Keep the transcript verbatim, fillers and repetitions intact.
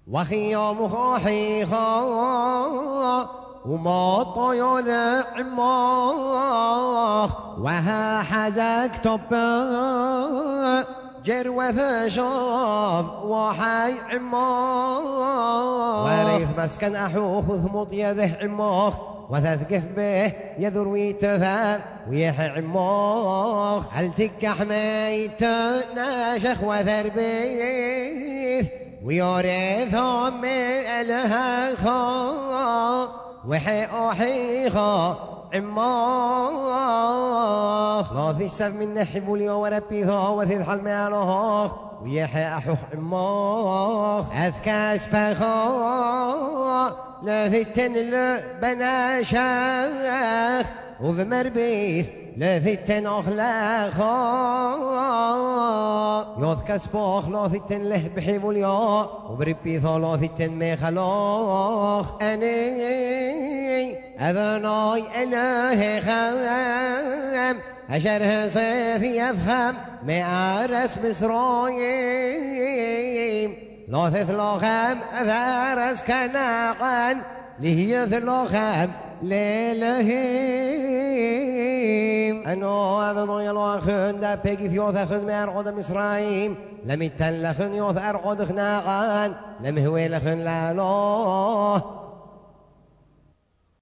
وخي يوم خاحيخا وما طيود عماخ وها حزك طب جروة شاف وحي عماخ وريث مسكن أحوخ ثمط يده عماخ وتثقف به يذروي تذاب ويحي عماخ هل تك حميت ناشخ وثربيث ويورثهم إلها خا وحي أحيخا عماخ لاذي سف من نحب لي وربي ذا وثيذ حل مالوخ ويحي أحوخ عماخ أذكاس بخا لاذي تنل بناشاخ وفمربيث لاذي تن أخلاخا يذكاس بخ لاذي تن له بحيب اليا وبربي ذا لاذي تن ميخلاخ أني أذناي إلهي خام أشره صيف يفهم مأرس مصرايم لا تثلوخم أثارس كناقا لهي ثلوخم ليلهيم أنو أذناي الواخن دا بيكي ثيوث أخن مأرقود مصرايم لم يتن لخن يوث أرقود خناقا لم هوي لخن لالوه